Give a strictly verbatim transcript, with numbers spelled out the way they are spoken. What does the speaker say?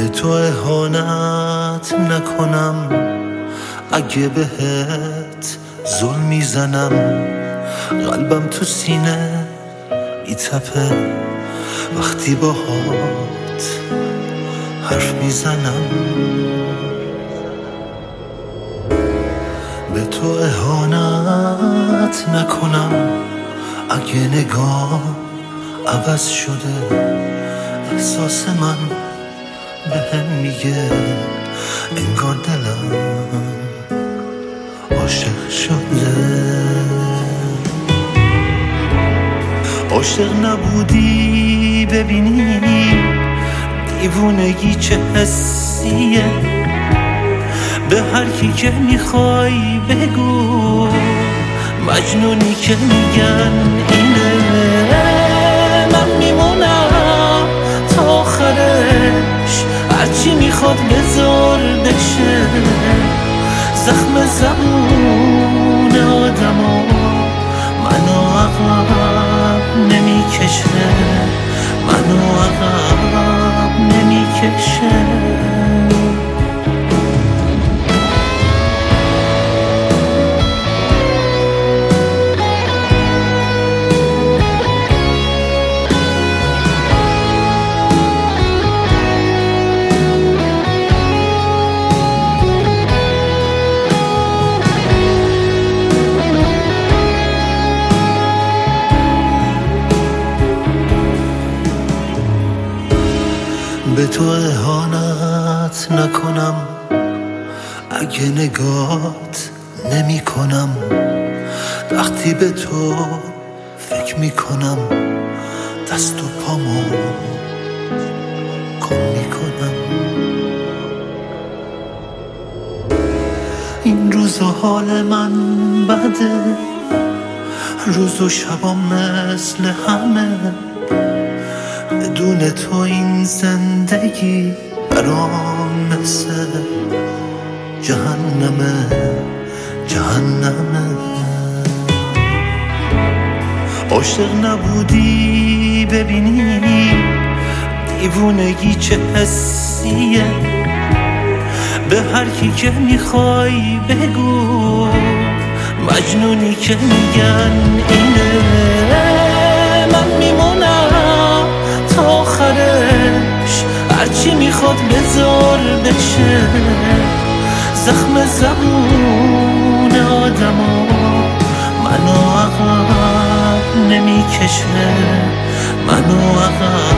تو اهانت نکنم، اگه بهت ظلم میزنم قلبم تو سینه میتپه وقتی باهات حرف میزنم. به تو اهانت نکنم، اگه نگاه عوض شده احساس من بهم میگه انگار دلم عاشق شده. عاشق نبودی ببینی دیوونگی چه حسیه، به هر کی که میخوای بگو مجنونی که میگن اینه. من میمونم تا آخرش، هرچی میخواد بذار بشه، زخم زبون آدما منو عقب نمیکشه، منو عقب نمیکشه. به تو اهانت نکنم، اگه نگات نمی کنم، وقتی به تو فکر می کنم دست و پامو کن می کنم. این روز و حال من بده، روز و شبام مثل همه، بدون تو این زندگی برام مثل جهنمه، جهنمه. عاشق نبودی ببینی دیوونگی چه حسیه، به هر کی که میخوای بگو مجنونی که میگن اینه. من میمونم تا آخرش، هرچی میخواد بذار بشه، زخم زبون آدما منو عقب نمیکشه، منو عقب